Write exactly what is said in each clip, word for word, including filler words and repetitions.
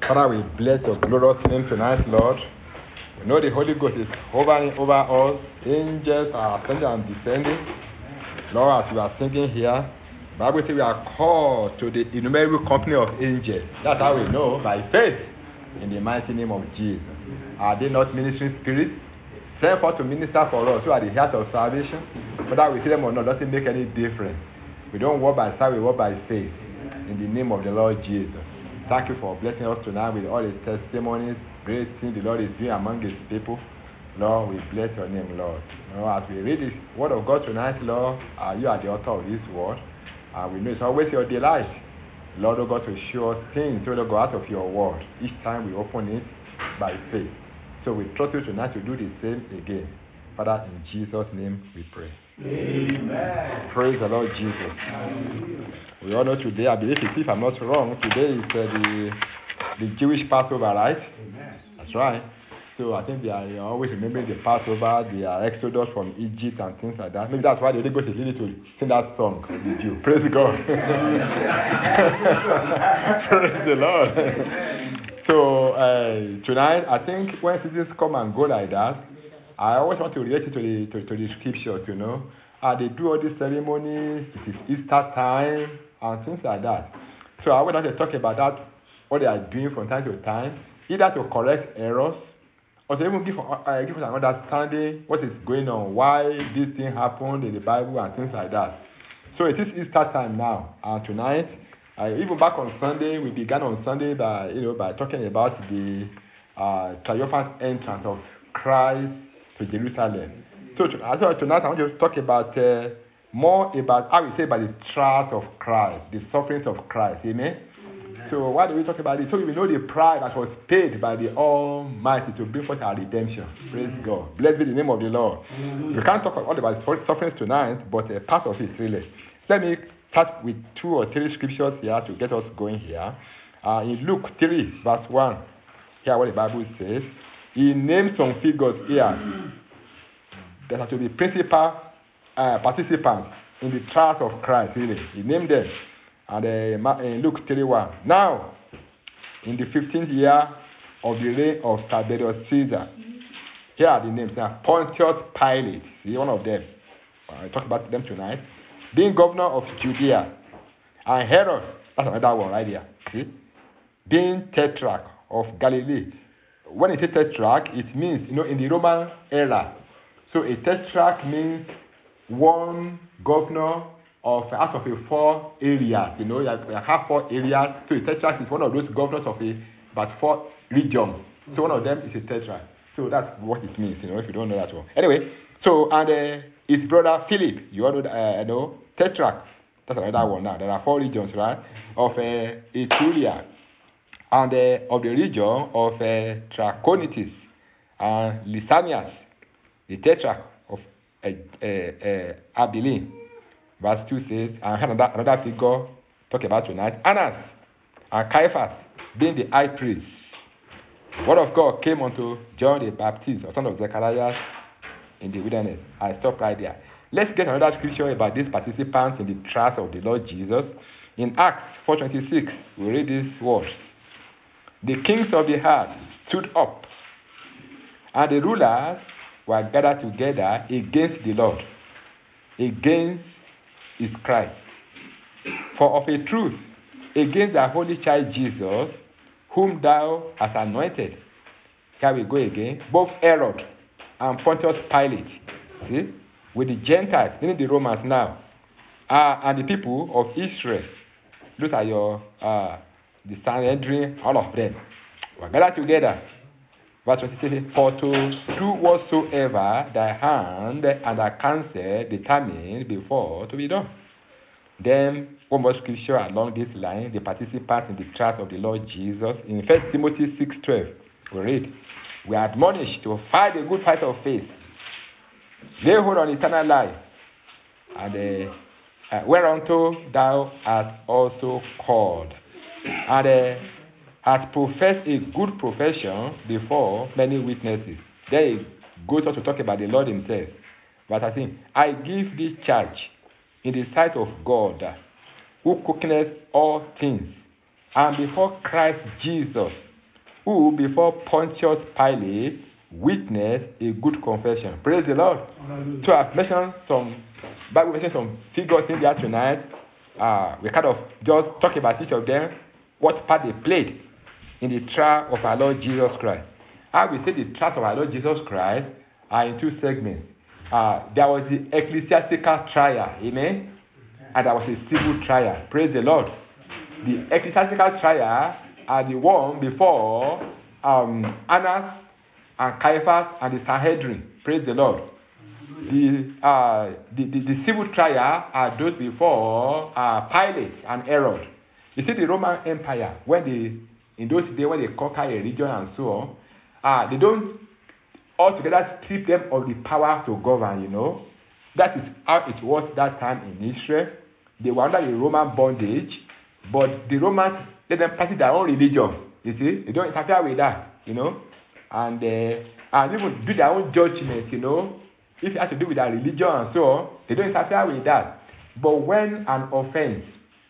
Father, we bless your glorious name tonight, Lord. We know the Holy Ghost is hovering over us. Angels are ascending and descending. Lord, as we are singing here, the Bible says we are called to the innumerable company of angels. That's how we know, by faith, in the mighty name of Jesus. Are they not ministering spirits? Sent forth to minister for us, who are the heirs of salvation. Whether we see them or not doesn't make any difference. We don't walk by sight, we walk by faith. In the name of the Lord Jesus. Thank you for blessing us tonight with all the testimonies, great things the Lord is doing among his people. Lord, we bless your name, Lord. Lord, as we read this word of God tonight, Lord, uh, you are the author of this word. Uh, we know it's always your delight, Lord, oh God, to show us things, Lord, go out of your word. Each time we open it by faith. So we trust you tonight to do the same again. Father, in Jesus' name we pray. Amen. Praise the Lord Jesus. Amen. We all know today, I believe, if I'm not wrong, today is uh, the the Jewish Passover, right? Amen. That's right. So I think they are always remembering the Passover, the uh, Exodus from Egypt and things like that. Maybe that's why the Holy Ghost is leading to sing that song with you. Praise God. Praise the Lord. So uh, tonight, I think when seasons come and go like that, I always want to relate it to the to, to the scriptures, you know. Uh, they do all these ceremonies, it is Easter time, and things like that. So I would like to talk about that, what they are doing from time to time, either to correct errors, or to even give, uh, give us an understanding what is going on, why this thing happened in the Bible, and things like that. So it is Easter time now, and tonight, uh, even back on Sunday, we began on Sunday by, you know, by talking about the uh, triumphant entrance of Christ to Jerusalem. So tonight I want to talk about uh, more about how we say about the trials of Christ, the sufferings of Christ. Amen? Amen. So why do we talk about it? So we know the price that was paid by the Almighty to bring forth our redemption. Praise Amen. God. Blessed be the name of the Lord. Amen. We can't talk all about sufferings tonight, but a part of it really. Let me start with two or three scriptures here to get us going here. Uh, in Luke three, verse one, hear what the Bible says. He names some figures here that are to be principal uh, participants in the trials of Christ, really. He named them. And uh, in Luke three one. Now, in the fifteenth year of the reign of Tiberius Caesar, here are the names. Now, Pontius Pilate, see one of them. I talk about them tonight. Being governor of Judea. And Herod, that's another one right here. See? Being tetrarch of Galilee. When it says tetrarch, it means, you know, in the Roman era, so a tetrarch means one governor of out of a four areas. You know, you have four areas. So a tetrarch is one of those governors of a about four regions. So one of them is a tetrarch. So that's what it means. You know, if you don't know that one. Anyway, so and uh, his brother Philip, you all know, uh, you know, tetrarch. That's another one. Now there are four regions, right? Of uh, Etruria, and uh, of the region of uh, Trachonitis and Lysanias. The tetrarch of uh, uh, uh, Abilene, verse two says, and another, another figure talk about tonight, Annas and Caiaphas, being the high priest. Word of God came unto John the Baptist, or son of Zechariah, in the wilderness. I stop right there. Let's get another scripture about these participants in the trials of the Lord Jesus. In Acts four twenty-six, we read these words. The kings of the earth stood up, and the rulers were gathered together against the Lord, against his Christ. For of a truth, against the holy child Jesus, whom thou hast anointed. Here we go again. Both Herod and Pontius Pilate, see, with the Gentiles, meaning the Romans now, uh, and the people of Israel. Look at your, uh, the Sanhedrin, all of them were gathered together. Verse twenty-three, for to do whatsoever thy hand and thy counsel determined before to be done. Then, one more scripture along this line, the participants in the trials of the Lord Jesus. In First Timothy six twelve, we read, we are admonished to fight a good fight of faith, lay hold on eternal life, and uh, uh, whereunto thou art also called, and uh, hast professed a good profession before many witnesses. Then he goes on to talk about the Lord himself. But I think, I give this charge in the sight of God, who quickeneth all things, and before Christ Jesus, who before Pontius Pilate witnessed a good confession. Praise the Lord. Hallelujah. So I've mentioned some Bible mentioned some figures in there tonight. Uh, we kind of just talk about each of them, what part they played in the trial of our Lord Jesus Christ. I will say the trial of our Lord Jesus Christ are in two segments. Uh, there was the ecclesiastical trial, amen, and there was a civil trial. Praise the Lord. The ecclesiastical trial are the one before um, Annas and Caiaphas and the Sanhedrin. Praise the Lord. The, uh, the, the, the civil trial are those before uh, Pilate and Herod. You see, the Roman Empire, when they, in those days when they conquer a region and so on, uh, they don't altogether strip them of the power to govern, you know. That is how it was that time in Israel. They were under the Roman bondage, but the Romans let them practice their own religion. You see, they don't interfere with that, you know, and uh, and even do their own judgment, you know. If it has to do with their religion and so on, they don't interfere with that. But when an offense,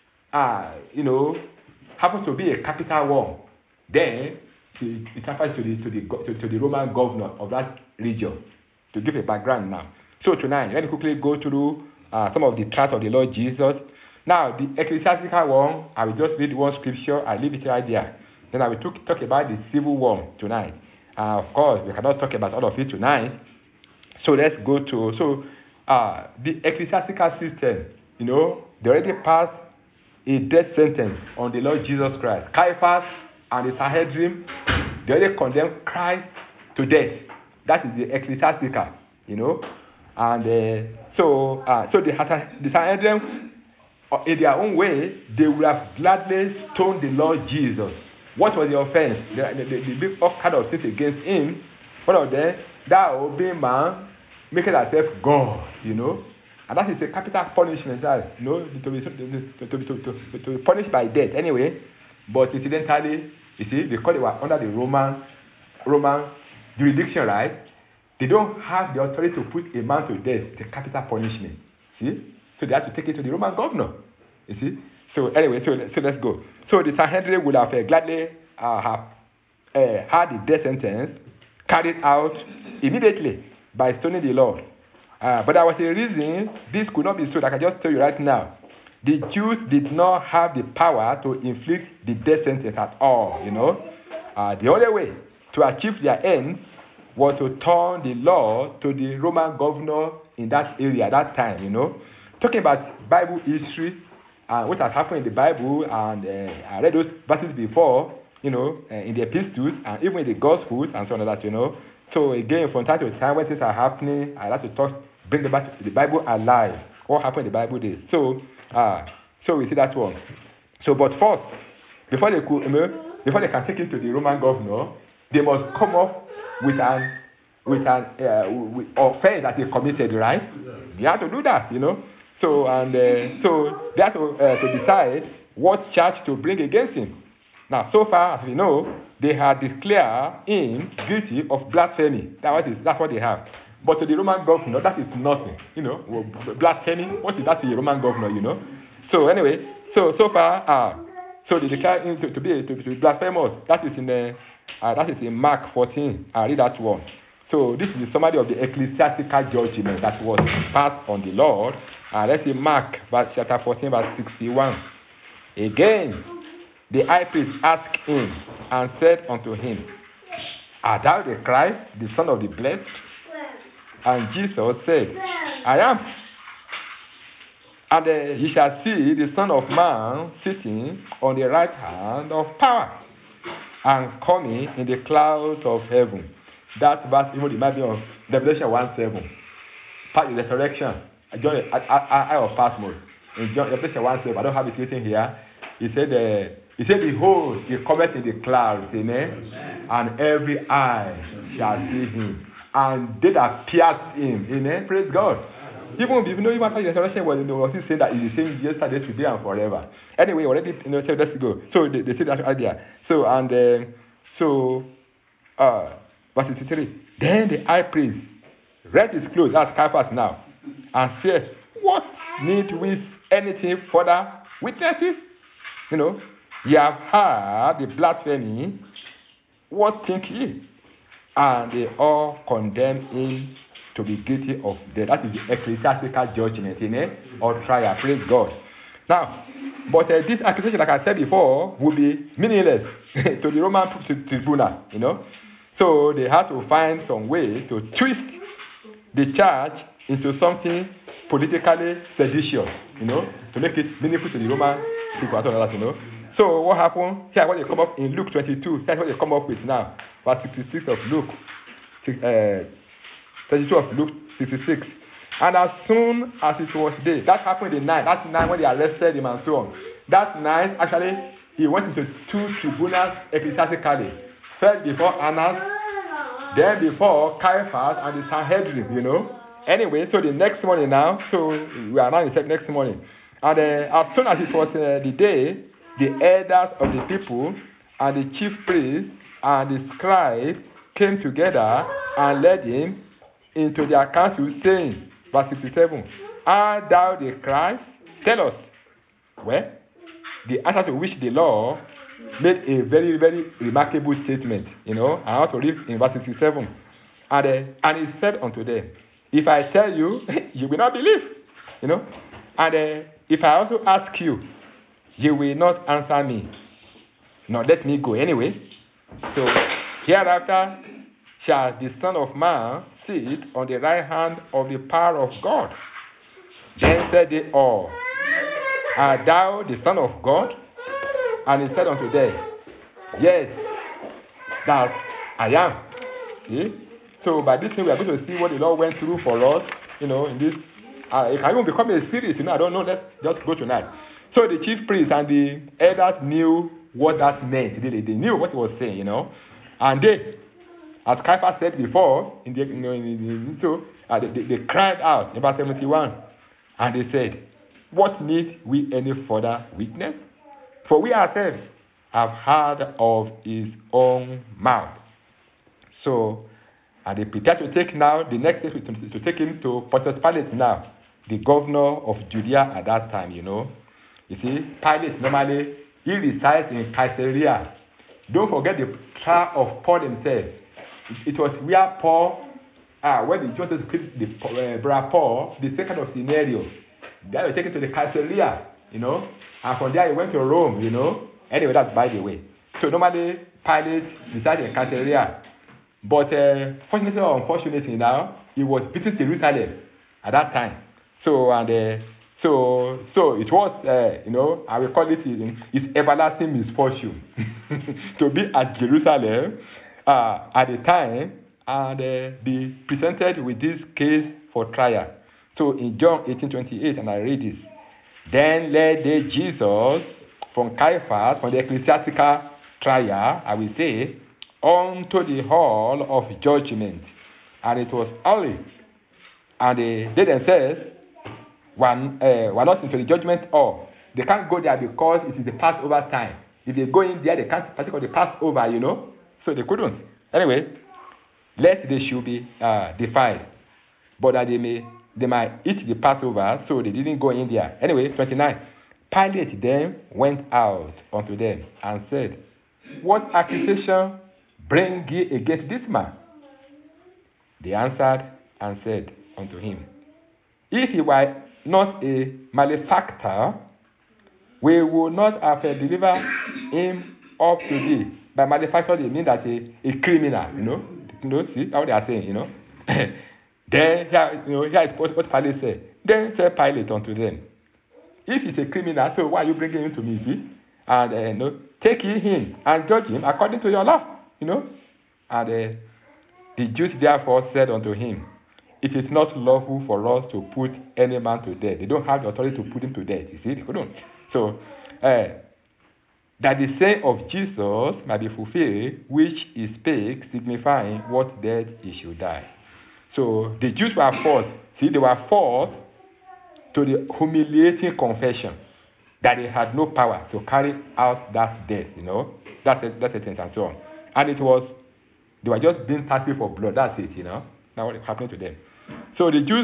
uh, you know, happens to be a capital one, then it refers to the to the to, to the Roman governor of that region. To give a background now. So tonight, let me quickly go through uh, some of the trials of the Lord Jesus. Now, the ecclesiastical one, I will just read one scripture. I leave it right there. Then I will talk, talk about the civil one tonight. Uh, of course, we cannot talk about all of it tonight. So let's go to so uh, the ecclesiastical system. You know, they already passed a death sentence on the Lord Jesus Christ. Caiaphas and the Sanhedrin, they already condemned Christ to death. That is the ecclesiastical, you know. And uh, so, uh, so the, the Sanhedrin, uh, in their own way, they would have gladly stoned the Lord Jesus. What was the offense? They, they, they did all kind of things against him. One of them, that obeying man, making himself God, you know. And that is a capital punishment, that, you know, to be, to, to, to, to, to be punished by death anyway. But incidentally, you see, because they were under the Roman Roman jurisdiction, right? They don't have the authority to put a man to death, the capital punishment. See? So they have to take it to the Roman governor. You see? So anyway, so, so let's go. So the Sanhedrin would have uh, gladly uh, have uh, had the death sentence carried out immediately by stoning the Lord. Uh, but there was a reason this could not be so. Like I just tell you right now. The Jews did not have the power to inflict the death sentence at all, you know. Uh, the only way to achieve their ends was to turn the law to the Roman governor in that area at that time, you know. Talking about Bible history, uh, what has happened in the Bible, and uh, I read those verses before, you know, uh, in the epistles, and even in the Gospels, and so on like that, you know. So again, from time to time, when things are happening, I like to talk, bring the Bible alive. What happened in the Bible days. So, Ah, so we see that one. So, but first, before they could, you know, before they can take it to the Roman governor, they must come up with an with an uh, with offense that they committed, right? They have to do that, you know. So and uh, so they have to uh, to decide what charge to bring against him. Now, so far as we know, they had declared him guilty of blasphemy. That was it. That's what they have. But to the Roman governor, that is nothing, you know. Blasphemy, what is that to the Roman governor, you know? So anyway, so so far, uh, so they declare him to, to be to, to be blasphemous. That is in the uh, that is in Mark fourteen. I uh, read that one. So this is the summary of the ecclesiastical judgment that was passed on the Lord. Uh, let's see Mark verse chapter fourteen, verse sixty-one. Again, the high priest asked him and said unto him, Art thou the Christ, the Son of the Blessed? And Jesus said, I am. And uh, ye shall see the Son of Man sitting on the right hand of power and coming in the clouds of heaven. That verse even might be on Revelation one seven. Part of the resurrection. John, I, I, I of Patmos. In John, Revelation one seven. I don't have it written here. He said, uh, he said, behold, he cometh in the clouds, amen? Amen. And every eye shall see him. And they that pierced him, amen. Praise God. Even if you know, even after the resurrection, well, you know, was he saying that he's the same yesterday, today, and forever. Anyway, already, you know, so let's go. So they, they say that idea. So and uh, so, uh, verse sixty-three. Then the high priest rent his clothes, that's Caiaphas now, and said, "What need we anything further witnesses? You know, ye have heard the blasphemy. what think ye? And they all condemned him to be guilty of death. That is the ecclesiastical judgment, you know, or trial. Praise God. Now, but uh, this accusation, like I said before, would be meaningless to the Roman tribunal, you know. So they had to find some way to twist the charge into something politically seditious, you know, to make it meaningful to the Roman people, you know. So what happened? Here, what they come up in Luke twenty-two. Here's what they come up with now, verse sixty-six of Luke, uh, thirty-two of Luke sixty-six. And as soon as it was day, that happened in the night. That night when they arrested him and so on. That night, actually, he went into two tribunals ecclesiastically. First before Annas, then before Caiaphas and the Sanhedrin, you know. Anyway, so the next morning now, so we are now in the next morning. And uh, as soon as it was uh, the day, the elders of the people and the chief priests and the scribes came together and led him into their council, saying, verse sixty-seven, art thou the Christ? Tell us. Well, the answer to which the law made a very, very remarkable statement. You know, I want to read in verse sixty-seven. And, uh, and he said unto them, if I tell you, you will not believe. You know, and uh, if I also ask you, you will not answer me. Now let me go anyway. So hereafter shall the Son of Man sit on the right hand of the power of God. Then said they all, art thou the Son of God? And he said unto them, yes, that I am. See? So by this thing we are going to see what the Lord went through for us, you know, in this. Uh, it can even become a series, you know, I don't know, let's just go tonight. So the chief priests and the elders knew what that meant. They, they knew what he was saying, you know. And they, as Caiaphas said before, in the, you know, in the, in the, so, uh, they, they, they cried out in verse seventy-one. And they said, what need we any further witness? For we ourselves have heard of his own mouth. So, and they prepared to take now, the next step is to, to take him to Pontius Pilate now, the governor of Judea at that time, you know. You see, Pilate normally, he resides in Caesarea. Don't forget the trial of Paul himself. It, it was where Paul, ah, when he wanted to kill the uh, brother Paul, the second of scenario, they were taken to the Caesarea, you know, and from there he went to Rome, you know. Anyway, that's by the way. So normally, Pilate resides in Caesarea. But uh, fortunately or unfortunately now, he was visiting Jerusalem at that time. So, and uh, so, so it was, uh, you know, I will call it his everlasting misfortune to be at Jerusalem uh, at the time and uh, be presented with this case for trial. So in John eighteen twenty-eight, and I read this, then led they Jesus from Caiaphas, from the ecclesiastical trial, I will say, unto the hall of judgment. And it was early. And they, they themselves were, uh, were not into the judgment hall. They can't go there because it is the Passover time. If they go in there, they can't partake of the Passover, you know. So they couldn't. Anyway, lest they should be uh, defiled, but that they may they might eat the Passover, so they didn't go in there. Anyway, twenty-nine. Pilate then went out unto them and said, what accusation bring ye against this man? They answered and said unto him, if he were not a malefactor, we would not have delivered him up to thee. By malefactor, they mean that a, a criminal, you know. You know, see how they are saying, you know. Then, here, you know, here is what Pilate said. Then said Pilate unto them, if he's a criminal, so why are you bringing him to me, see? And, uh, you know, take ye him and judge him according to your law, you know. And uh, the Jews therefore said unto him, it is not lawful for us to put any man to death. They don't have the authority to put him to death, you see. They couldn't. So, uh, that the saying of Jesus might be fulfilled, which he spake, signifying what death he should die. So, the Jews were forced, see, they were forced to the humiliating confession that they had no power to carry out that death, you know. That's it, that's it, and so on. And it was, they were just being thirsty for blood, that's it, you know. That's what is happening to them. So the Jews,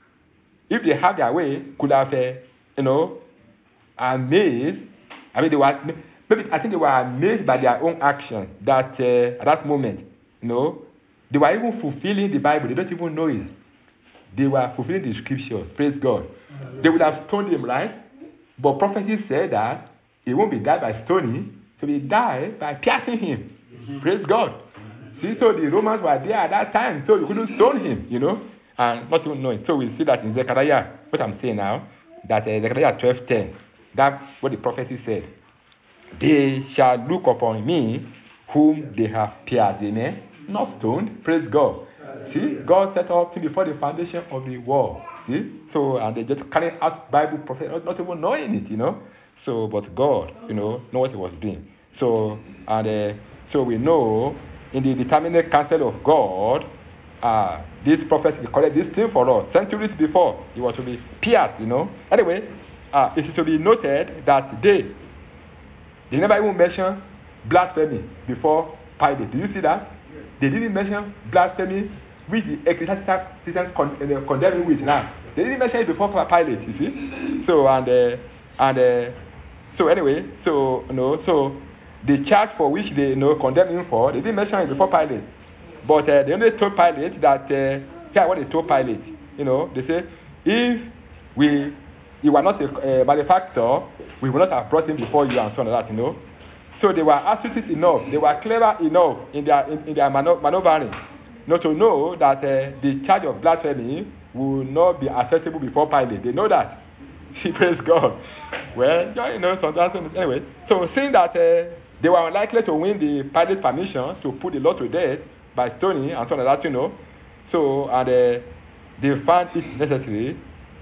if they had their way, could have, uh, you know, amazed. I mean, they were, maybe I think they were amazed by their own action that uh, at that moment, you know, they were even fulfilling the Bible. They don't even know it. They were fulfilling the scriptures. Praise God. They would have stoned him, right? But prophecy said that he won't be died by stoning, so he died by piercing him. Mm-hmm. Praise God. Mm-hmm. See, so the Romans were there at that time, so you couldn't stone him, you know, and not even knowing. So we see that in Zechariah, what I'm saying now, that uh, Zechariah twelve ten, that's what the prophecy said. They shall look upon me whom they have pierced, amen, not stoned. Praise God. See, God set up things before the foundation of the world. See, so and they just carry out Bible prophecy, not even knowing it, you know. So, but God, you know, know what He was doing. So, and uh, so we know in the determinate counsel of God, uh, this prophet recorded this thing for us centuries before He was to be pierced, you know. Anyway, uh, it is to be noted that they they never even mention blasphemy before Pilate. Do you see that? They didn't mention blasphemy, which the ecclesiastical systems con- uh, condemning with now. They didn't mention it before Pilate, you see. So and uh, and uh, so anyway, so you know, so the charge for which they you know condemn him for, they didn't mention it before Pilate. But uh, they only told Pilate that uh, yeah, what they told Pilate, you know, they say if we you were not a uh, malefactor, we would not have brought him before you and so on and that, you know. So they were astute enough, they were clever enough in their in, in their mano- maneuvering not to know that uh, the charge of blasphemy will not be acceptable before Pilate. They know that. Praise God. Well, you know, sometimes anyway. So seeing that uh, they were unlikely to win the Pilate's permission to put the law to death by stoning and so on and that, you know. So and uh, they found it necessary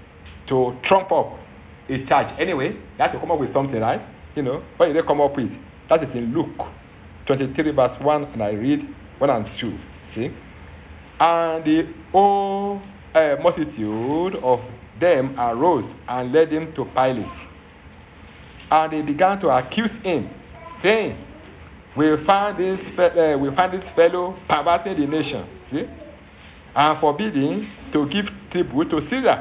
to trump up a charge. Anyway, they had to come up with something, right? You know, what did they come up with? That is in Luke twenty-three verse one, and I read one and two. See? And the whole uh, multitude of them arose and led him to Pilate. And they began to accuse him, saying, We find this uh, we find this fellow perverting the nation, see, and forbidding to give tribute to Caesar,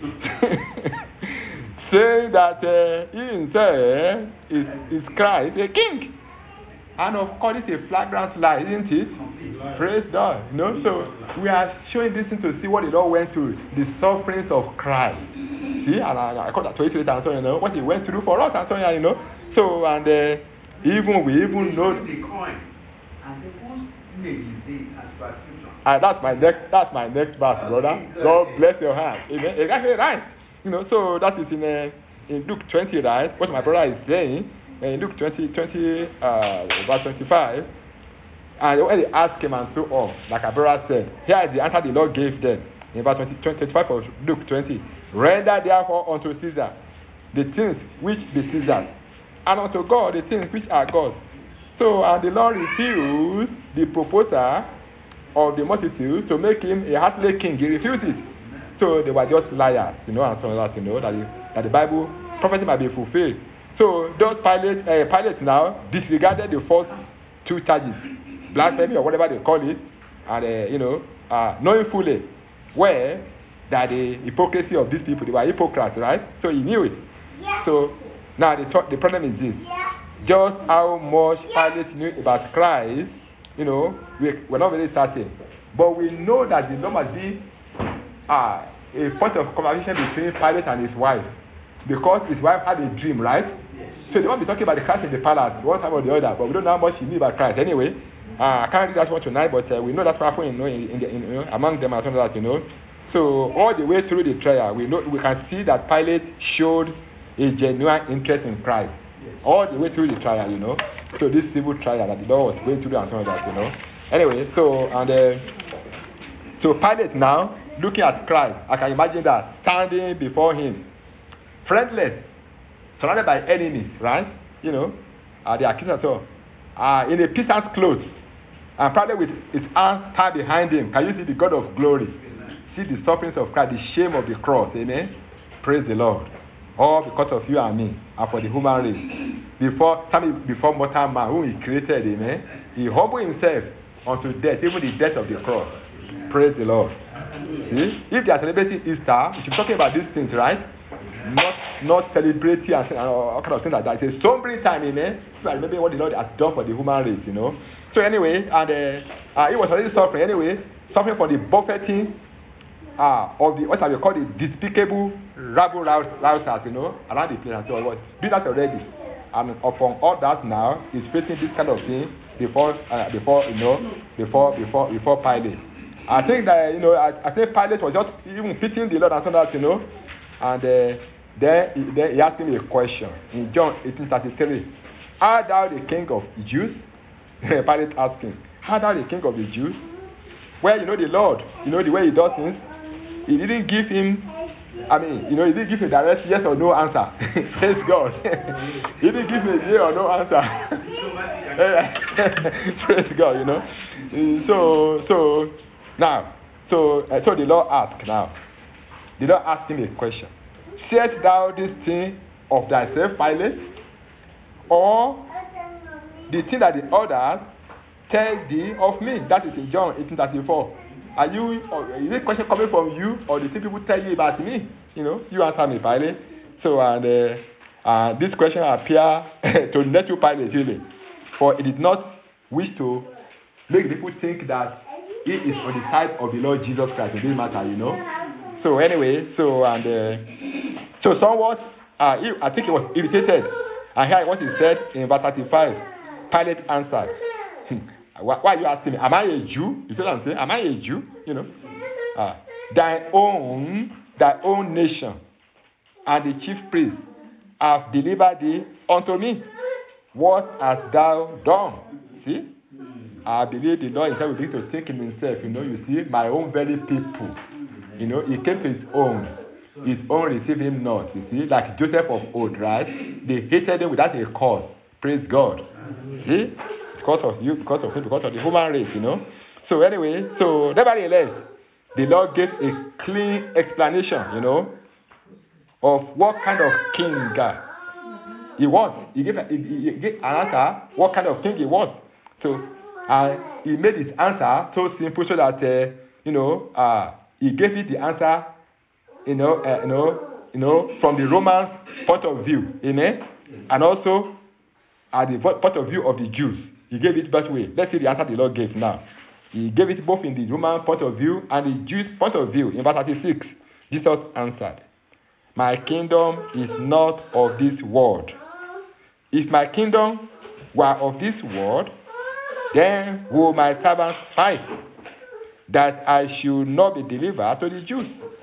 saying that uh, he himself is, is Christ, a king. And of course, it's a flagrant lie, isn't it? Praise God. You know, so we are showing this thing to see what the Lord went through, the sufferings of Christ. See, and I, I call that to it and so you know what He went through for us and so you know. So and uh, even we even know. And that's my next. That's my next verse, brother. God bless your heart. Amen. Exactly right. You know, so that is in uh, in Luke twenty, right? What my brother is saying. In Luke twenty, twenty uh, verse twenty-five, and when they asked him and so on, like our brother said, here is the answer the Lord gave them. In verse twenty, twenty-five of Luke twenty, render therefore unto Caesar the things which be Caesar's, and unto God the things which are God's. So, and the Lord refused the proposal of the multitude to make him a earthly king. He refused it. So they were just liars, you know, and so on, you know, that the, that the Bible prophecy might be fulfilled. So those pilots, uh, pilots now disregarded the first two charges, blasphemy or whatever they call it, and uh, you know, uh, knowing fully where that the hypocrisy of these people, they were hypocrites, right? So he knew it. Yeah. So now the the problem is this: yeah. Just how much Pilate knew about Christ, you know, we we're not very certain, but we know that the Lord must be uh, a point of conversation between Pilate and his wife, because his wife had a dream, right? So they won't be talking about the Christ in the palace one time or the other, but we don't know how much he knew about Christ. Anyway, uh, I can't read that one tonight, but uh, we know that's powerful, you know, in, in, the, in you know, among them and that, you know. So all the way through the trial, we know we can see that Pilate showed a genuine interest in Christ. All the way through the trial, you know. So this civil trial that the Lord was going through and some of that, you know. Anyway, so and uh, so Pilate now looking at Christ, I can imagine that standing before him, friendless, surrounded by enemies, right? You know, uh, the accuser, so uh, in a peasant's clothes, and probably with his arms tied behind him. Can you see the God of glory? Amen. See the sufferings of Christ, the shame of the cross. Amen. Praise the Lord. All because of you and me, and for the human race. Before, before mortal man, whom He created, amen. He humbled Himself unto death, even the death of the cross. Praise the Lord. See, if they are celebrating Easter, we should be talking about these things, right? not not celebrating and, and all kind of things like that. It's a sobering time, amen. So I remember what the Lord has done for the human race, you know. So anyway, and uh, uh, he was already suffering anyway, suffering from the buffeting uh, of the what I will call the despicable rabble rousers, you know, around the place. And so I was doing that already, and upon all that now, he's facing this kind of thing before, uh, before you know, before before before Pilate. I think that you know, I, I think Pilate was just even fitting the Lord and so that, you know, and uh, then he, then he asked him a question in John eighteen thirty-three. Art thou the king of the Jews? Pilate asked him, art thou the king of the Jews? Well, you know the Lord, you know the way he does things. He didn't give him, I mean, you know, he didn't give a direct yes or no answer. Praise God. He didn't give a yes or no answer. Praise God, you know. So, so now, so uh, so the Lord asked now. The Lord asked him a question. Sayest thou this thing of thyself, Pilate, or the thing that the others tell thee of me? That is in John eighteen thirty-four. Are you, or is this question coming from you, or the thing people tell you about me? You know, you answer me, Pilate. So, and uh, uh, this question appear to let you Pilate really, for he did not wish to make people think that he is on the side of the Lord Jesus Christ. It didn't matter, you know. So anyway, so and uh, so somewhat, uh, he, I think he was irritated. And here what he said in verse thirty-five. Pilate answered, why, why are you asking me? Am I a Jew? You see what I'm saying? Am I a Jew? You know, uh, thy own, thy own nation, and the chief priest have delivered thee unto me. What hast thou done? See, I believe the Lord himself will begin to think in himself. You know, you see, my own very people. You know, he came to his own. His own received him not. You see, like Joseph of old, right? They hated him without a cause. Praise God. See? Because of you, because of him, because of the human race, you know. So anyway, so nevertheless, the Lord gave a clean explanation, you know, of what kind of king uh, he was. He gave, a, he, he gave an answer, what kind of king he was. So uh, he made his answer so simple so that, uh, you know, uh, he gave it the answer, you know, uh, you know, you know, from the Roman point of view, amen, and also at the point of view of the Jews. He gave it that way. Let's see the answer the Lord gave now. He gave it both in the Roman point of view and the Jewish point of view. In verse thirty-six, Jesus answered, my kingdom is not of this world. If my kingdom were of this world, then would my servants fight, that I should not be delivered to the Jews.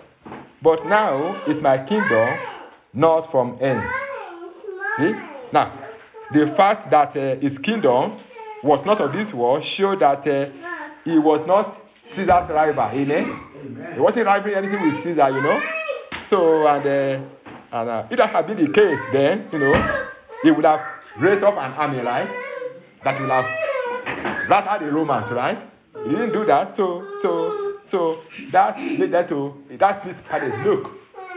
But now is my kingdom not from end. See? Now, the fact that uh, his kingdom was not of this world showed that uh, he was not Caesar's rival. Amen? Amen. He wasn't rivaling anything with Caesar, you know. So, and, uh, and uh, if that had been the case, then, you know, he would have raised up an army, right? That would have rattled the Romans, right? He didn't do that. So, so, so that made that to, that please Pilate, look,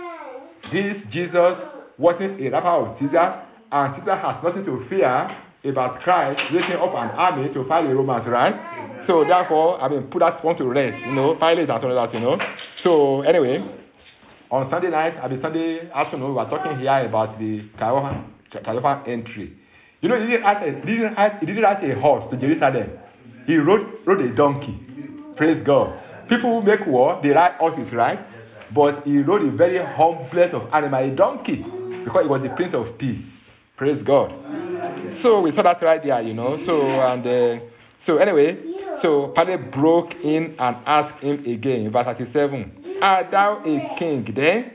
this Jesus wasn't a rival of Caesar, and Caesar has nothing to fear about Christ raising up an army to fight the Romans, right? Amen. So therefore, I mean, put that one to rest, you know, Pilate and so that, you know. So anyway, on Sunday night, I mean Sunday afternoon, we were talking here about the triumphal entry. You know, he didn't ask a, he didn't ask, he didn't ask a horse to Jerusalem. He rode, rode a donkey. Praise God. People who make war, they ride horses, right? But he rode a very humblest of animal, a donkey, because he was the Prince of Peace. Praise God. So we saw that right there, you know. So and uh, so anyway, so Pilate broke in and asked him again in verse thirty-seven, art thou a king then?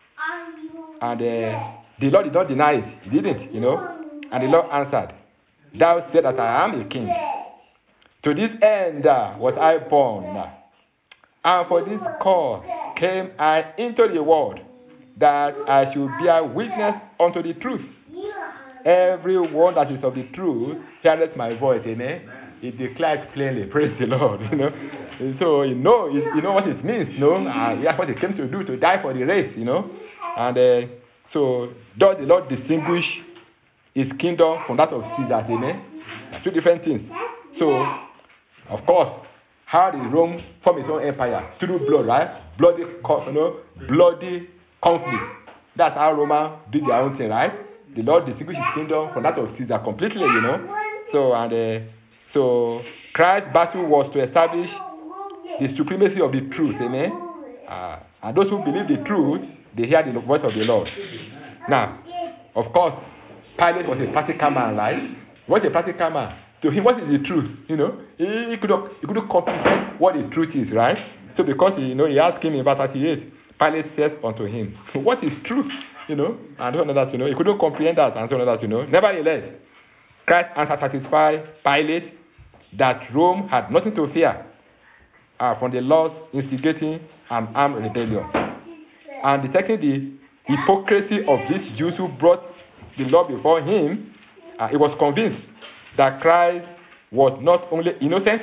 And uh, the Lord did not deny it. He didn't, you know. And the Lord answered, thou said that I am a king. To this end uh, was I born, and for this cause came I into the world, that I should bear witness unto the truth. Everyone that is of the truth heareth my voice, amen. It declares plainly, praise the Lord, you know. And so you know, you know what it means, you know. Uh, that's what he came to do, to die for the race, you know. And uh, so does the Lord distinguish his kingdom from that of Caesar, amen. Two different things. So, of course, how did Rome form its own empire? Through blood, right? Bloody, you know, bloody conflict. That's how Roma did their own thing, right? The Lord distinguished his kingdom from that of Caesar completely, you know. So and uh, so Christ's battle was to establish the supremacy of the truth, amen. Uh, and those who believe the truth, they hear the voice of the Lord. Now, of course, Pilate was a practical man, right? What a practical man. To him, what is the truth? You know, he, he could not he could not comprehend what the truth is, right? So because he, you know, he asked him in verse thirty-eight, Pilate said unto him, what is truth? You know, and so on that, you know, he could not comprehend that, and so on that, you know. Nevertheless, Christ answered satisfied Pilate that Rome had nothing to fear uh, from the laws instigating an armed rebellion, and detecting the hypocrisy of these Jews who brought the law before him. Uh, he was convinced that Christ was not only innocent,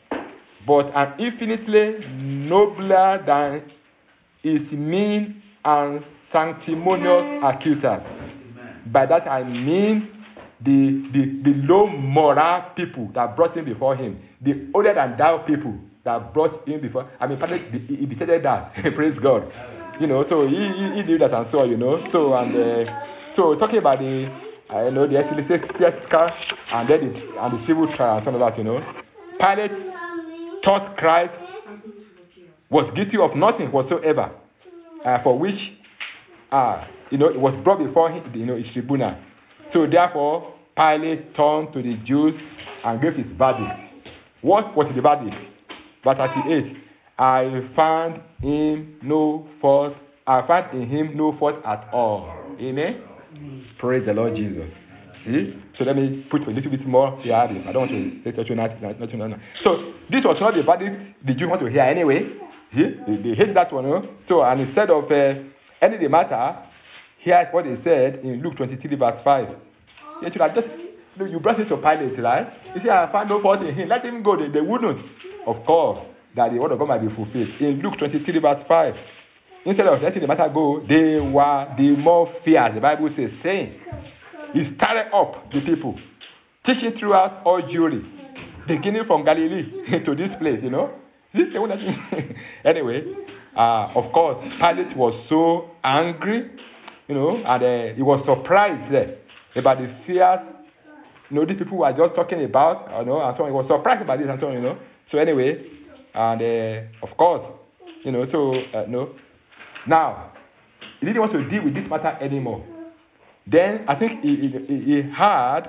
but an infinitely nobler than his mean and sanctimonious accusers. By that I mean the, the, the low moral people that brought him before him, the older than thou people that brought him before. I mean, he, he decided that. Praise God. You know, so he, he, he did that and so, you know. So, and uh, so talking about the, I uh, know, the ecclesiastical and then the, and the civil trial and some of that, you know. Pilate thought Christ was guilty of nothing whatsoever, uh, for which, uh, you know, it was brought before him, you know, his tribunal. So therefore, Pilate turned to the Jews and gave his verdict. What was the verdict? Verse thirty-eight. I found him no fault. I found in him no fault at all. Amen. Mm. Praise the Lord Jesus. See? So let me put a little bit more here. I don't want to say you not, not, not, not. So this was not the verdict the Jews want to hear anyway. See? They, they hate that one. No? So and instead of uh, ending the matter, here's what they said in Luke twenty-three verse five. They should have just, you know, you brought it to Pilate, right? You see, I found no fault in him. Let him go. They, they wouldn't. Of course, that the word of God might be fulfilled. In Luke twenty-three verse five, instead of letting the matter go, they were the more fierce. The Bible says, saying, he started up the people, teaching throughout all Jewry, beginning from Galilee to this place, you know. This is the one that anyway, uh, of course, Pilate was so angry, you know, and uh, he was surprised uh, about the fears, you know, these people were just talking about, you know, and so on. He was surprised about this and so on, you know. So anyway, and uh, of course, you know, so, uh, no. Now, he didn't want to deal with this matter anymore. Then, I think he, he, he heard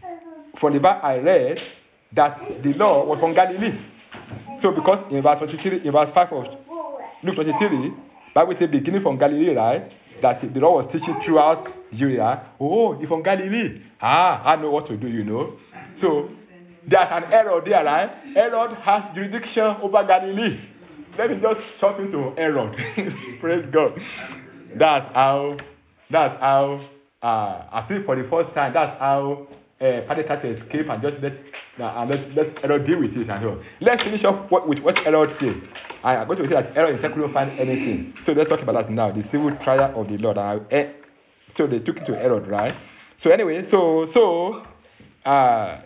from the back I read that the law was from Galilee. So, because in verse twenty-three, in verse five of Luke twenty-three, Bible says beginning from Galilee, right? That the law was teaching throughout Judea. Oh, you're from Galilee. Ah, I know what to do, you know. So, there's an error there, right? Herod has jurisdiction over Galilee. Let me just short into Herod. Praise God. That's how, that's how, uh, I think for the first time, that's how uh, Pilate had to escape and just let, uh, and let, let Herod deal with it and all. Let's finish up what, with what Herod said. I'm going to say that Herod himself couldn't find anything. So let's talk about that now, the civil trial of the Lord. And I, uh, so they took it to Herod, right? So anyway, so, so, uh,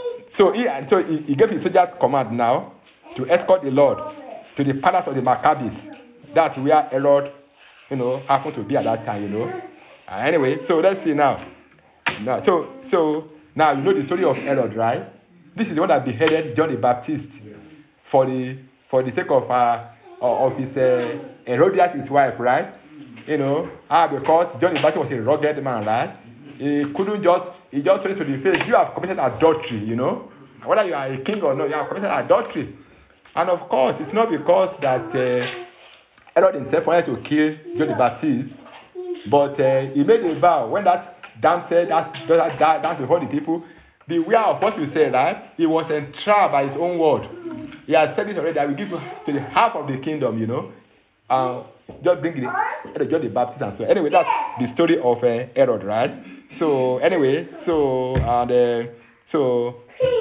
so he, so he, he gave his soldiers command now to escort the Lord to the palace of the Maccabees. That's where Herod, you know, happened to be at that time, you know. Uh, anyway, so let's see now. Now, so, so now you know the story of Herod, right? This is the one that beheaded John the Baptist for the for the sake of uh, of his uh, Herodias, his wife, right? You know, ah, because John the Baptist was a rugged man, right? He couldn't just he just told to the face, you have committed adultery, you know. Whether you are a king or not, you have committed adultery. And of course, it's not because that uh, Herod himself wanted to kill John the Baptist, but uh, he made a vow when that damn said that that that that's before the people. Beware of what you say, right? He was entrapped by his own word. He has said this already. I will give you to the half of the kingdom, you know. Uh, just bring the John the Baptist and so. Anyway, that's the story of uh, Herod, right? So anyway, so and uh, so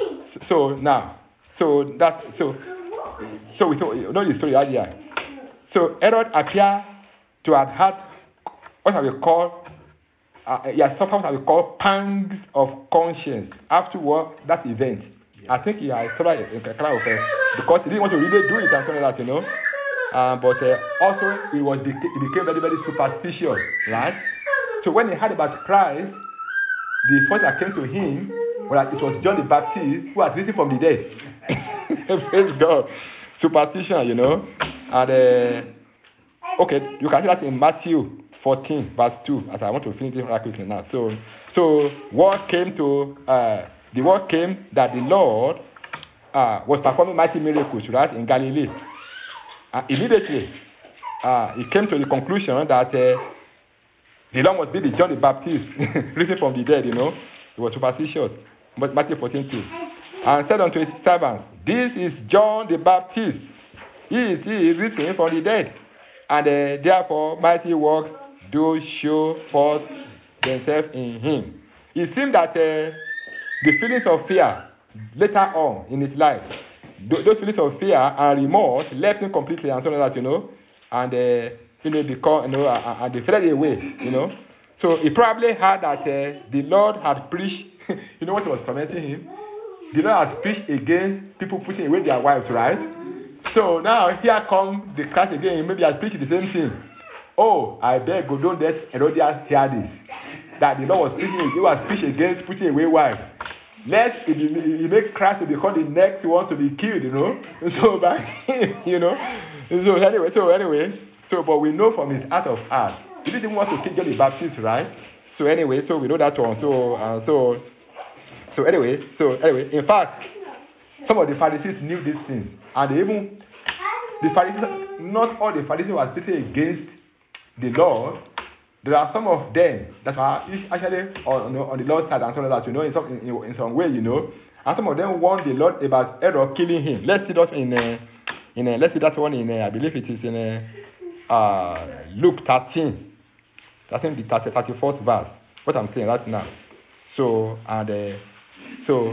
so now, so that so so we you know the story earlier. So Herod appeared to have had what I will call uh, he has suffered what I will call pangs of conscience afterward that event. Yeah. I think he has suffered a kind of uh, because he didn't want to really do it and something like that, you know. Uh, but uh, also, he, was, he became very, very superstitious, right? So when he heard about Christ, the first that came to him was that it was John the Baptist who was risen from the dead. Praise God. Superstition, you know. And, uh, okay, you can see that in Matthew fourteen, verse two, as I want to finish it right quickly now. So, so word came to, uh, the word came that the Lord uh, was performing mighty miracles, right, in Galilee. Uh, immediately, uh, he came to the conclusion that uh, the Lord must be the John the Baptist, risen from the dead, you know. He was superstitious. But Matthew fourteen two. And said unto his servants, this is John the Baptist. He is he risen from the dead. And uh, therefore mighty works do show forth themselves in him. It seemed that uh, the feelings of fear later on in his life, th- those feelings of fear and remorse left him completely and so on that, you know. And uh, you know, become, you know, uh, and they fled away, you know. So he probably heard that uh, the Lord had preached, you know what was tormenting him? The Lord has preached against people putting away their wives, right? So now here comes the Christ again, maybe has preached the same thing. Oh, I beg God, don't let Herodias hear this. That the Lord was preaching, he was preaching against putting away wives. Lest he, he make Christ to become the next one to be killed, you know. So, but, you know. So anyway, so anyway, so but we know from his heart of heart, he didn't want to kill John the Baptist, right? So anyway, so we know that one. So uh, so so anyway, so anyway, in fact, some of the Pharisees knew these things, and they even the Pharisees, not all the Pharisees were speaking against the Lord. There are some of them that are actually on, on the Lord's side and some of that, you know, in some in, in some way, you know, and some of them warned the Lord about Herod killing him. Let's see that in uh, in uh, let's see that one in uh, I believe it is in uh, uh, Luke thirteen. I think the thirty-fourth verse. What I'm saying right now. So and uh, so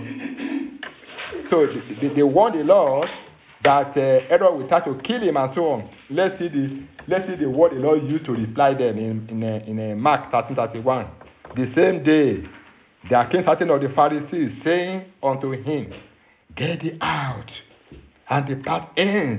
so they, they warned the Lord that uh, Herod will try to kill him and so on. Let's see the let's see the word the Lord used to reply them in in uh, in uh, Mark thirteen thirty-one. The same day there came certain of the Pharisees saying unto him, get thee out and depart hence,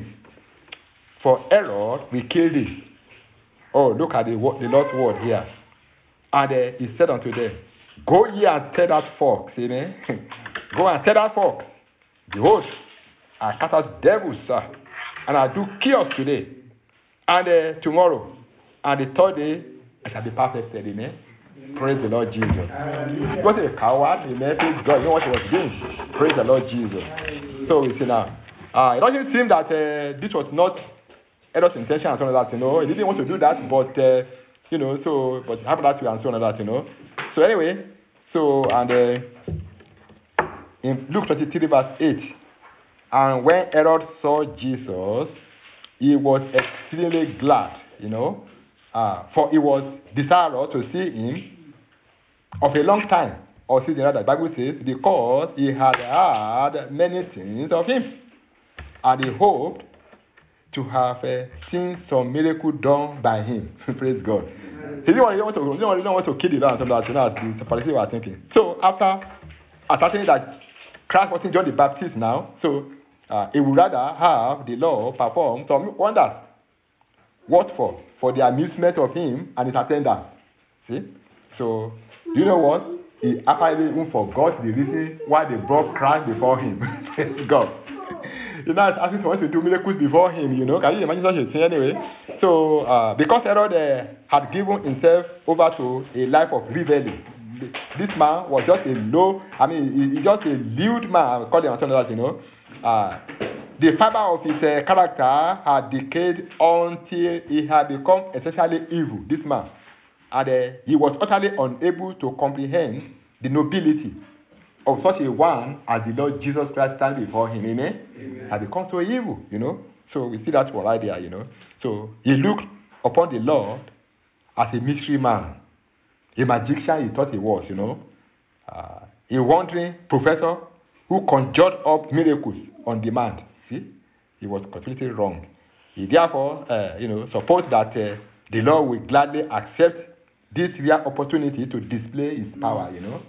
for Herod will kill thee. Oh, look at the, the Lord's word here. And uh, he said unto them, go ye and tell that fox, amen. Go and tell that fox, behold, I cast out devils, sir, and I do cures today, and uh, tomorrow, and the third day, I shall be perfected, amen. Praise the Lord Jesus. He wasn't a coward, amen. Praise God. You know what he was doing? Praise the Lord Jesus. So we see now. Uh, it doesn't seem that uh, this was not Herod's intention and so on that, you know. He didn't want to do that, but, uh, you know, so, but it happened that way and so on that, you know. So anyway, so, and uh, in Luke twenty-three verse eight, and when Herod saw Jesus, he was extremely glad, you know, uh, for he was desirous to see him of a long time, or see the other Bible says, because he had heard many things of him, and he hoped to have uh, seen some miracle done by him. Praise God. He didn't want, he didn't want to, he didn't want to kill the Lord, and something like that, you know, as the Pharisees were thinking. So after ascertaining that Christ wasn't John the Baptist now, so uh, he would rather have the Lord perform some wonders. What for? For the amusement of him and his attendants. See? So, you know what? He apparently even forgot the reason why they brought Christ before him. God. You know, asking for us to do miracles before him, you know. Can you imagine such a thing anyway? So, uh, because Herod uh, had given himself over to a life of revelry, this man was just a low, I mean, he, he just a lewd man, I would call him something like that, you know. Uh, the fiber of his uh, character had decayed until he had become essentially evil, this man. And uh, he was utterly unable to comprehend the nobility of such a one as the Lord Jesus Christ standing before him, amen? Amen. Had become so evil, you know. So we see that one right there, you know. So he looked upon the Lord as a mystery man, a magician he thought he was, you know. Uh, a wandering professor who conjured up miracles on demand. See, he was completely wrong. He therefore, uh, you know, supposed that uh, the Lord will gladly accept this rare opportunity to display his power, you know.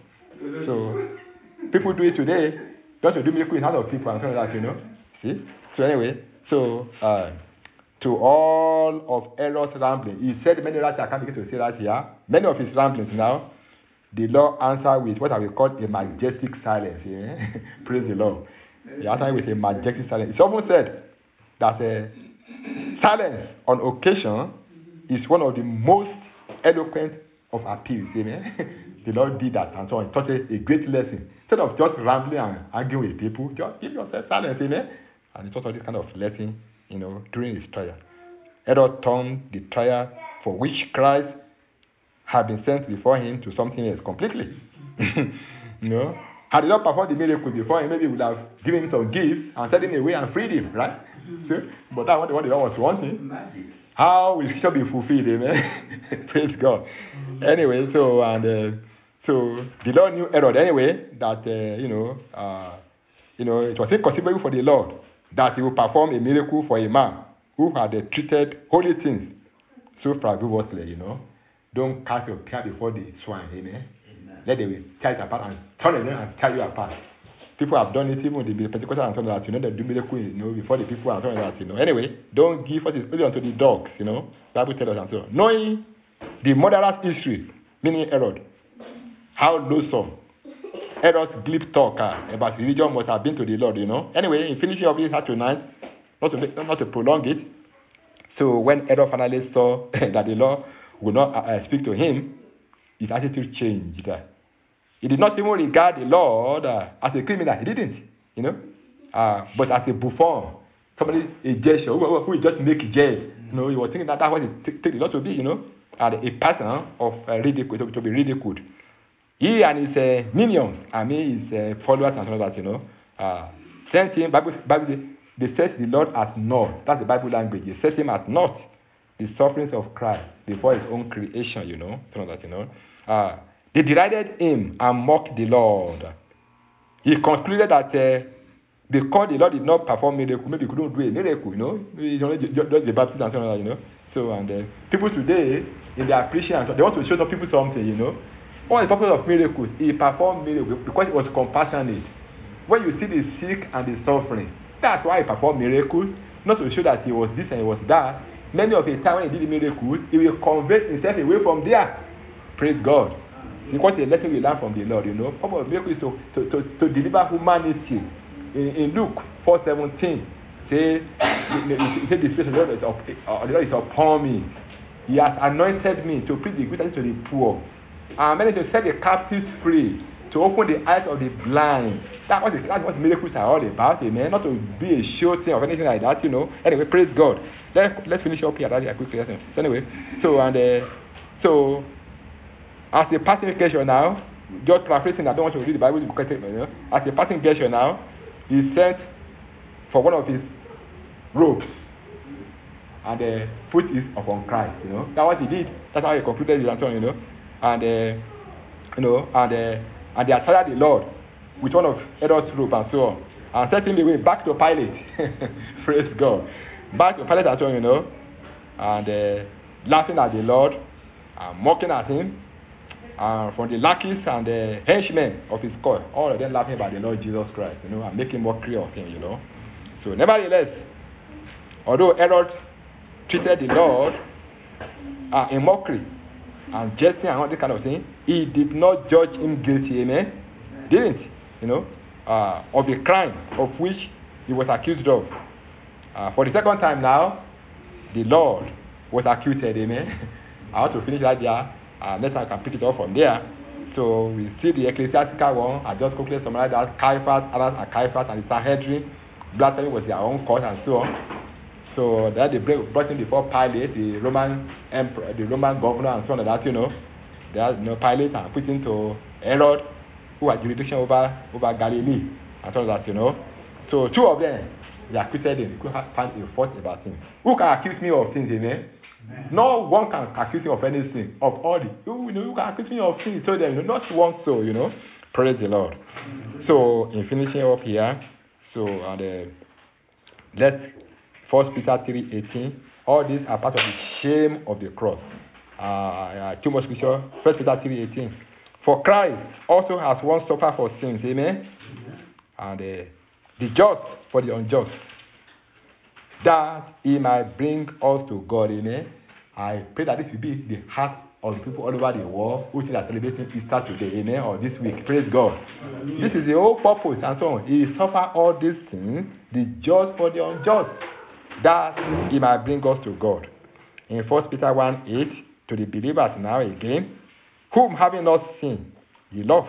So people do it today, just to do miracles in the hands of people and so like that, you know. See. So anyway, so uh, to all of Herod's rambling. He said many that I can't begin to say that here. Many of his ramblings now, the Lord answered with what I will call a majestic silence. Yeah? Praise the Lord. He answered with a majestic silence. It's often said that uh, silence on occasion is one of the most eloquent of appeals. Amen. The Lord did that and so on. He taught a, a great lesson. Instead of just rambling and arguing with people, just give yourself silence. Amen. And he taught all this kind of lesson, you know, during his trial. Herod turned the trial for which Christ had been sent before him to something else completely. You know, had he not performed the miracle before him, maybe he would have given him some gifts and sent him away and freed him, right? See? But that's what the Lord was wanting. How will it be fulfilled? Amen. Praise God. Anyway, so and uh, so the Lord knew Herod anyway that uh, you know uh, you know it was inconceivable for the Lord that he would perform a miracle for a man who had uh, treated holy things so fragorously. You know, don't cast your care before the swine. Amen. Amen. Let them tear it apart and turn it and tear you apart. People have done it even with the Pentecostal and something like that, you know, they do miracle, you know, before the people and something like that, you know. Anyway, don't give what is only unto the dogs, you know. Bible tells us and so on. Knowing the murderous history, meaning Herod, how loathsome Herod's glib talk uh, about religion must have been to the Lord, you know. Anyway, in finishing of this tonight, not to make, not to prolong it. So when Herod finally saw that the Lord would not uh, speak to him, his attitude changed. Uh, He did not even regard the Lord uh, as a criminal. He didn't, you know, uh, but as a buffoon, somebody, a gesture, who, who, who just make jest. You know, he was thinking that that's what he t- take the Lord to be, you know, and a person of uh, ridicule, to, to be ridiculed. He and his uh, minions, I mean his uh, followers and all that, you know, uh, sent him, Bible, Bible, they set the Lord as naught. That's the Bible language. They set him as naught, the sufferings of Christ before his own creation, you know, all that, you know. Uh, They derided him and mocked the Lord. He concluded that uh, because the Lord did not perform miracle, maybe he couldn't do a miracle, you know. He's only just the baptism and so on, you know. So, and uh, people today, in their appreciation, they want to show some people something, you know. What is the purpose of miracles? He performed miracles because he was compassionate. When you see the sick and the suffering, that's why he performed miracles, not to show that he was this and he was that. Many of the time when he did the miracles, he will convert himself away from there. Praise God. Because the lesson we learn from the Lord, you know, purpose of miracle is to, to, to, to deliver humanity. In, in Luke four seventeen, say, he said the Spirit of the Lord is, up, uh, the Lord is upon me. He has anointed me to preach the good news to the poor. And many to set the captives free, to open the eyes of the blind. That's what, the, that's what miracles are all about, amen. Not to be a show thing or anything like that, you know. Anyway, praise God. Let's, let's finish up here. That's a quick lesson. So anyway, so, and, uh, so, as a passing gesture now, just paraphrasing, I don't want to read the Bible, you know, as a passing gesture now, he sent for one of his robes and uh, put it upon Christ, you know. That's what he did. That's how he concluded his answer, you know. And, uh, you know, and uh, and they attacked the Lord with one of Herod's robe and so on. And sent him away back to Pilate. Praise God. Back to Pilate and so on, you know. And uh, laughing at the Lord and mocking at him. Uh, from the lackeys and the henchmen of his court, all of them laughing about the Lord Jesus Christ, you know, and making mockery of him, you know. So, nevertheless, although Herod treated the Lord uh, in mockery and jesting and all this kind of thing, he did not judge him guilty, amen? Didn't, you know, uh, of the crime of which he was accused of. Uh, for the second time now, the Lord was acquitted, amen? I want to finish that there. Uh, next time I can pick it up from there. So we see the ecclesiastical one. I just quickly summarize that Caiaphas, Annas and Caiaphas and the Sanhedrin. Blasphemy was their own cause and so on. So then they brought him before Pilate, the Roman emperor, the Roman governor and so on like that, you know. They had, you know, Pilate and put him to Herod, who had jurisdiction over, over Galilee and so on like that, you know. So two of them, they acquitted him. They couldn't find a fault about him. Who can accuse me of things, amen? No one can accuse him of anything, of all the, you know, you can accuse me of things, so then, you know, not one so, you know, praise the Lord. So, in finishing up here, so, and uh, let's, First Peter three eighteen, all these are part of the shame of the cross. Uh, uh, too much scripture, First Peter three eighteen. For Christ also has once suffered for sins, amen? And uh, the just for the unjust, that he might bring us to God. Amen. I pray that this will be the heart of the people all over the world who are celebrating Easter today, amen, or this week. Praise God. Amen. This is the whole purpose and so on. He suffered all these things, the just for the unjust, that he might bring us to God. In First Peter one eight, to the believers now again, whom having not seen, ye love,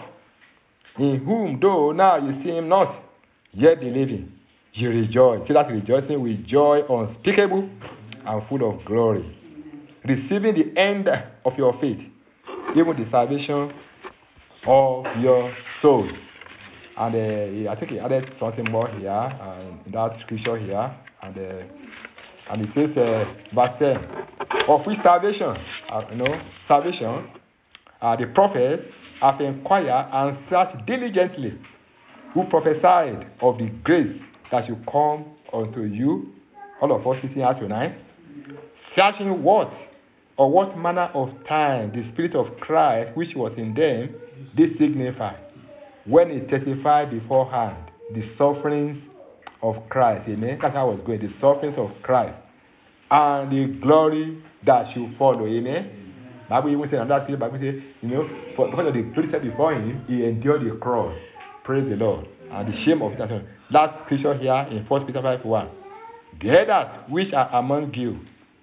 in whom though now you see him not, yet believing, you rejoice. See that rejoicing with joy unspeakable and full of glory, receiving the end of your faith, even the salvation of your souls. And uh, I think he added something more here, uh, in that scripture here, and uh, and it says, uh, verse ten, of which salvation, uh, you know, salvation, uh, the prophets have inquired and searched diligently, who prophesied of the grace that should come unto you, all of us sitting here tonight, searching what or what manner of time the Spirit of Christ which was in them did signify, when he testified beforehand the sufferings of Christ. Amen. That's how I was going. The sufferings of Christ and the glory that should follow. Amen. Bible even says, and that's it, Bible says, you know, for, because of the glory set before him, he endured the cross. Praise the Lord. And the shame of it. That scripture here in First Peter five one. The others which are among you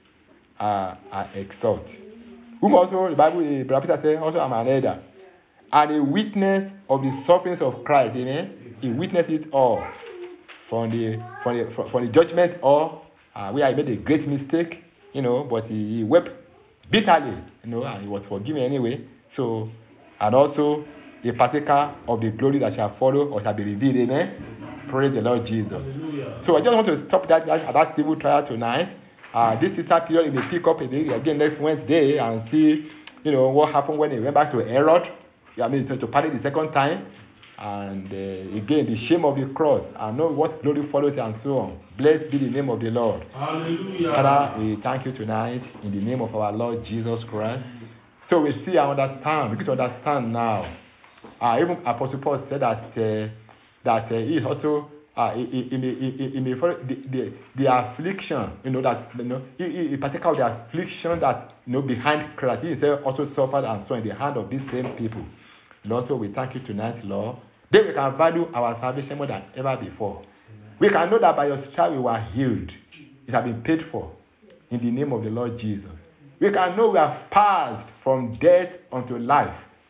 are, are exalt. Whom also, the Bible, the Brother Peter says, also am an elder, and a witness of the sufferings of Christ. Amen. He witnessed it all. From the from the from, from the judgment or uh, where he made a great mistake, you know, but he, he wept bitterly, you know, and he was forgiven anyway. So, and also a partaker of the glory that shall follow or shall be revealed. Amen. Praise the Lord Jesus. Hallelujah. So I just want to stop that that, that civil trial tonight. Uh, this Easter period, he may pick up again next Wednesday and see, you know, what happened when he went back to Herod. I mean, to, to party the second time. And uh, again, the shame of the cross, and know what glory follows and so on. Blessed be the name of the Lord. Hallelujah. Father, we thank you tonight in the name of our Lord Jesus Christ. So we see and understand, we get to understand now. Uh, even Apostle Paul said that uh, that uh, he is also uh, in, in, in, in the, the, the affliction, you know, that you know, he, he particularly the affliction that you know behind Christ, he himself also suffered and so in the hand of these same people. Lord, so we thank you tonight, Lord. Then we can value our salvation more than ever before. Amen. We can know that by your stripes we were healed. It has been paid for in the name of the Lord Jesus. We can know we have passed from death unto life.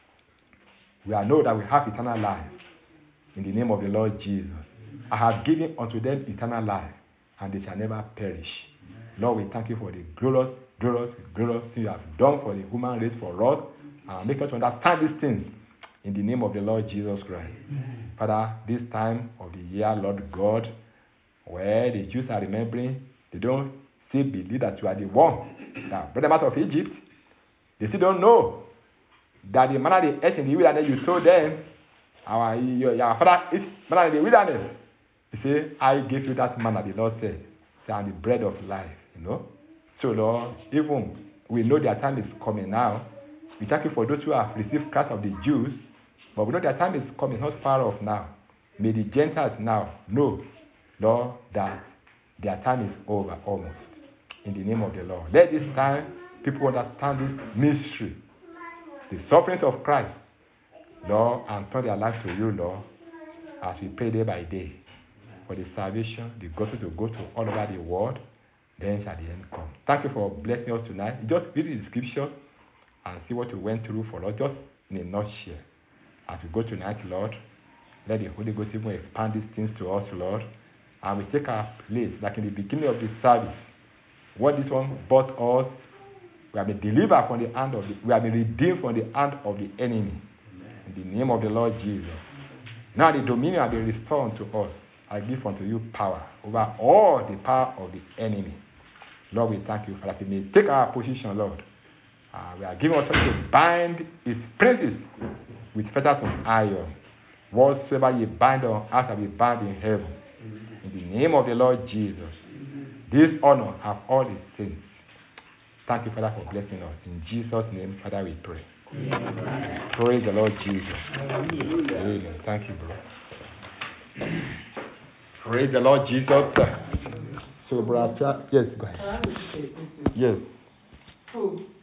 We know that we have eternal life in the name of the Lord Jesus. I have given unto them eternal life, and they shall never perish. Amen. Lord, we thank you for the glorious, glorious, glorious thing you have done for the human race for us, and make us understand these things. In the name of the Lord Jesus Christ. Amen. Father, this time of the year, Lord God, where the Jews are remembering, they don't still believe that you are the one that brought them out of Egypt. They still don't know that the manna they ate in the wilderness, you told them, our, your, your father eats manna in the wilderness. He said, I gave you that manna, the Lord said, and the bread of life, you know. So, Lord, even we know their time is coming now. We thank you for those who have received Christ of the Jews. But we know their time is coming, not far off now. May the Gentiles now know, Lord, that their time is over almost. In the name of the Lord. Let this time people understand this mystery, the sufferings of Christ, Lord, and turn their lives to you, Lord, as we pray day by day for the salvation, the gospel to go to all over the world. Then shall the end come. Thank you for blessing us tonight. Just read the scripture and see what we went through for us, just in a nutshell. As we go tonight, Lord, let the Holy Ghost even expand these things to us, Lord. And we take our place, like in the beginning of the service. What this one brought us, we have been delivered from the hand of the, we have been redeemed from the hand of the enemy. Amen. In the name of the Lord Jesus. Now the dominion has been restored unto us. I give unto you power over all the power of the enemy. Lord, we thank you for that. We may take our position, Lord. Uh, we are giving us to bind his princes with fetters of iron. Whatsoever you bind on earth shall be bound in heaven. In the name of the Lord Jesus. This honor have all his saints. Thank you, Father, for blessing us. In Jesus' name, Father, we pray. Amen. Praise the Lord Jesus. Amen. Amen. Thank you, bro. Praise the Lord Jesus. So, brother, yes, go ahead. Yes. Cool.